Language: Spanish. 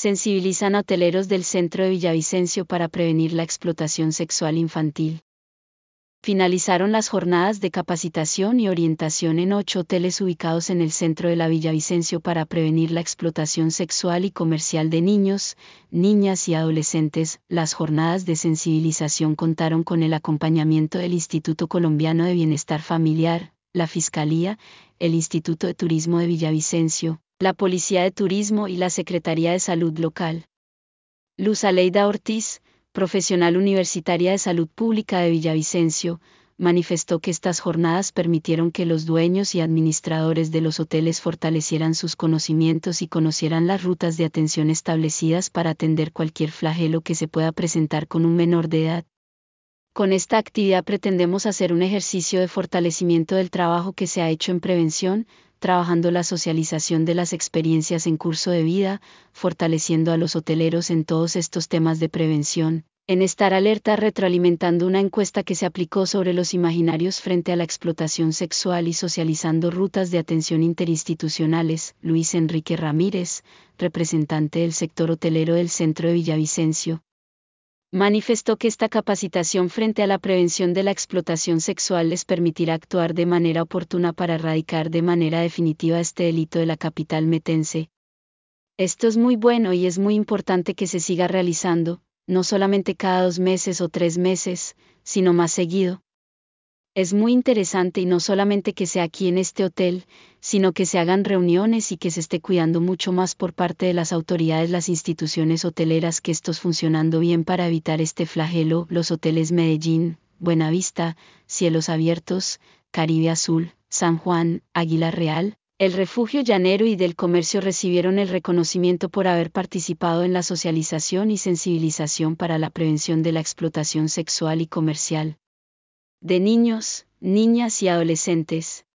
sensibilizan a hoteleros del centro de Villavicencio para prevenir la explotación sexual infantil. Finalizaron las jornadas de capacitación y orientación en 8 hoteles ubicados en el centro de la Villavicencio para prevenir la explotación sexual y comercial de niños, niñas y adolescentes. Las jornadas de sensibilización contaron con el acompañamiento del Instituto Colombiano de Bienestar Familiar, la Fiscalía, el Instituto de Turismo de Villavicencio, la Policía de Turismo y la Secretaría de Salud local. Luz Aleida Ortiz, profesional universitaria de salud pública de Villavicencio, manifestó que estas jornadas permitieron que los dueños y administradores de los hoteles fortalecieran sus conocimientos y conocieran las rutas de atención establecidas para atender cualquier flagelo que se pueda presentar con un menor de edad. Con esta actividad pretendemos hacer un ejercicio de fortalecimiento del trabajo que se ha hecho en prevención, trabajando la socialización de las experiencias en curso de vida, fortaleciendo a los hoteleros en todos estos temas de prevención, en estar alerta retroalimentando una encuesta que se aplicó sobre los imaginarios frente a la explotación sexual y socializando rutas de atención interinstitucionales. Luis Enrique Ramírez, representante del sector hotelero del centro de Villavicencio, manifestó que esta capacitación frente a la prevención de la explotación sexual les permitirá actuar de manera oportuna para erradicar de manera definitiva este delito de la capital metense. Esto es muy bueno y es muy importante que se siga realizando, no solamente cada 2 meses o 3 meses, sino más seguido. Es muy interesante y no solamente que sea aquí en este hotel, sino que se hagan reuniones y que se esté cuidando mucho más por parte de las autoridades, las instituciones hoteleras, que esto es funcionando bien para evitar este flagelo. Los hoteles Medellín, Buenavista, Cielos Abiertos, Caribe Azul, San Juan, Águila Real, el Refugio Llanero y del Comercio recibieron el reconocimiento por haber participado en la socialización y sensibilización para la prevención de la explotación sexual y comercial de niños, niñas y adolescentes.